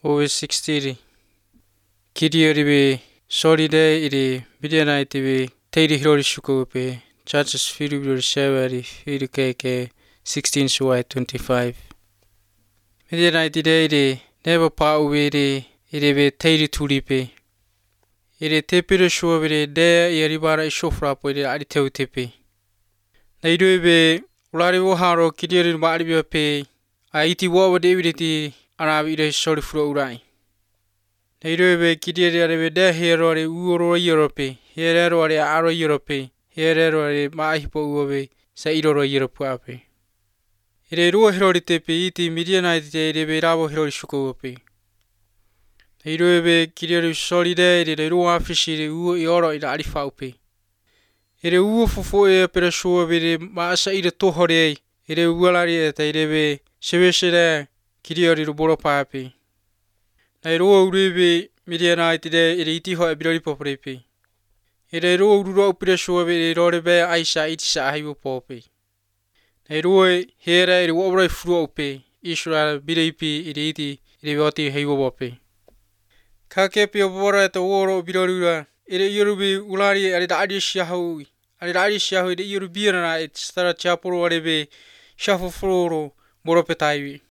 over 60. Kirioribe solide iri Midianite Tedi Hilori Shukupe, Churches Filibri Sheveri, Filike 16 Shuai 25. Midianite Day, never part away, iribe Tedi Tulipe. Ire tepire shuabire de yaribara shofra pode aditeu tepe. Naidobe Ulari Haro Kiriori Maribia pay. Aiti wa Davidity Arabi de sorry for Urai. Nairobi Kiriari de hero Uro Europe, here or Aro Europe, here or Mahipo Uwe, Sairo Europe. Iro Heroritepe, iti Midianite de Beravo Heroishukope. Nairobi Kiriari solide, the Rua Fishi, Uro in Arifaupe. Ere Ufo per show with Masa ida Tohore, Ere Ualari, Tedebe, Seveshere, Kiriari Boro Papi. Nairo Ribi, Midianite, Eriti Ho Abri Poprepi. Ere Ro Presho, Rorebe, Aisha, Itsa, Hivo Popi. Nairo, here, Wobra Fruope, Israel, Bidipi, Iriti, Revoti, Hivo Popi. Kakepi of War at the War of Bidorura, Ere Yurubi, Ulari, and Adish Yahu, and Adish Yahu, the European, Stara Chapo, Rebe, Shafo Floro, Moropetavi.